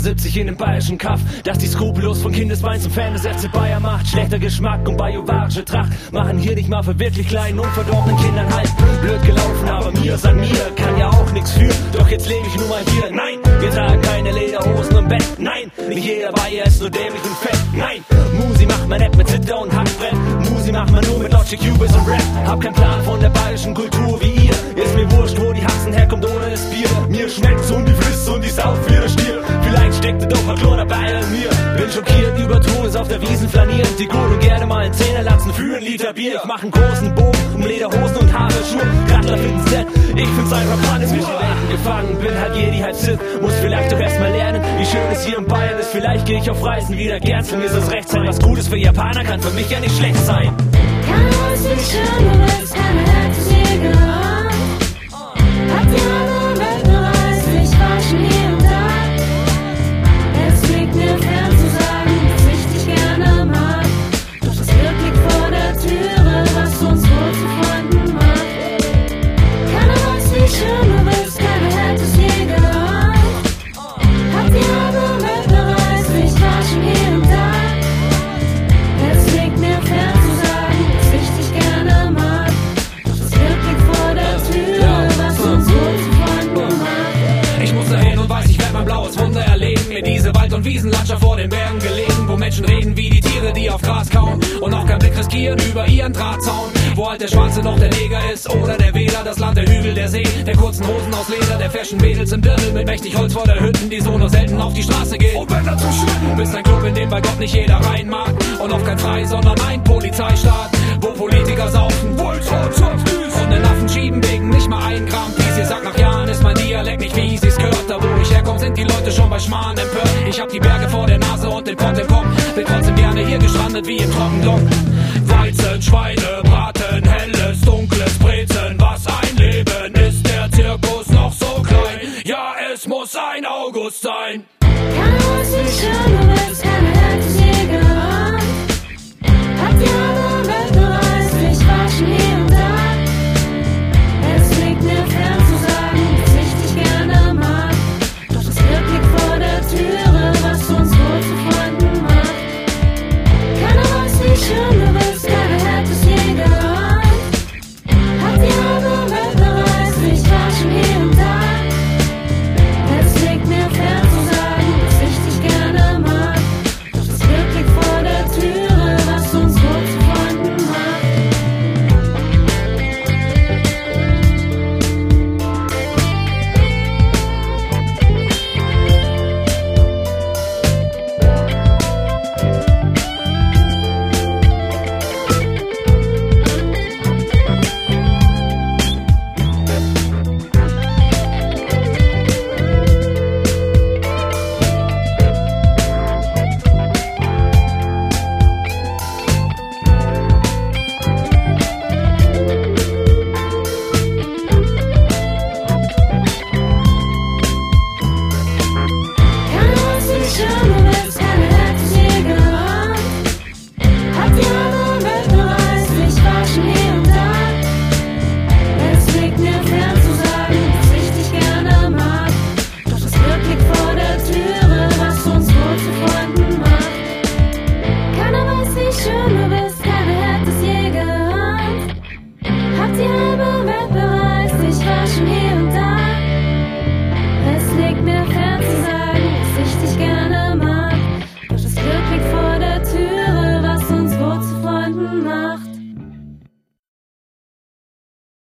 73 in dem bayerischen Kaff, dass die skrupellos von Kindesbein zum Fan des FC Bayern macht. Schlechter Geschmack und bajuwarische Tracht machen hier nicht mal für wirklich kleinen, unverdorbenen Kindern halt. Blöd gelaufen, aber mir an mir kann ja auch nix für. Doch jetzt lebe ich nur mal hier. Nein, wir tragen keine Lederhosen im Bett. Nein, nicht jeder Bayer ist nur dämlich und fett. Nein, Musi macht man nicht mit Zitter und Hackbrett. Musi macht man nur mit Logic, Cubase und Rap. Hab keinen Plan von der bayerischen Kultur wie ihr. Ist mir wurscht, wo die Haxen herkommt oder das Bier. Mir schmeckt's und die frisst und die sauft wie der Stier. Vielleicht steckte doch mal Chlor dabei an mir. Bin schockiert über Tones auf der Wiesen flanieren. Die gut und gerne mal einen Zehnerlatzen für ein Liter Bier. Ich mach einen großen Bogen um Lederhosen und Haare-Schuhe. Radler finden's nett, ich find's einfach Mann. Ist zwischen Welten gefangen, bin halt Jedi, halb Sith. Muss vielleicht doch erstmal lernen, wie schön es hier in Bayern ist. Vielleicht geh ich auf Reisen wieder gern, für mir ist es recht sein. Was Gutes für Japaner kann für mich ja nicht schlecht sein. Kann uns nicht schaden, weil es keine Herz ist hier gehabt. Habt ihr alle Welt bereist, ich war schon hier und da. Es liegt mir fern zu sagen, dass ich dich gerne mag. Doch das Glück liegt vor der Türe, was uns wohl zu Freunden macht. Kann uns nicht schaden, weil es keine Herz ist hier gehabt. Habt ihr alle Welt bereist, ich war schon hier und da. Es liegt mir fern zu sagen, dass ich dich gerne mag. Doch das Glück liegt vor der Tür, was uns wohl zu Freunden macht. Ich muss dahin und weiß, ich werd mein blaues Wunder erleben. Mir diese Wald- und Wiesenlandschaft vor den Bergen gelegen, wo Menschen reden wie die Tiere, die auf Gras kauen und auch keinen Blick riskieren über ihren Drahtzaun. Wo halt der Schwarze noch der Neger ist oder der Wähler, das Land, der Hügel, der See, der kurzen Hosen aus Leder, der Fashion-Mädels im Dirndl mit mächtig Holz vor der Hütten, die so nur selten auf die Straße gehen. Und wenn dazu schütten, bist ein Club, in den bei Gott nicht jeder rein mag und auch kein Frei, sondern ein Polizeistaat, wo Politiker saufen, und den Affen schieben wegen nicht mal ein Gramm Peace. Ihr sagt nach Jahren ist mein Dialekt nicht wie sie's gehört. Da wo ich herkomme, sind die Leute schon bei Schmarrn empört. Ich hab die Berge vor der Nase und den Pott im Kopf, bin trotzdem gerne hier gestrandet wie im Trockendock. Weizen, Schweine, Braten, helles, dunkles Brezen. Was ein Leben, ist der Zirkus noch so klein? Ja, es muss ein August sein. Kann uns nicht schaden,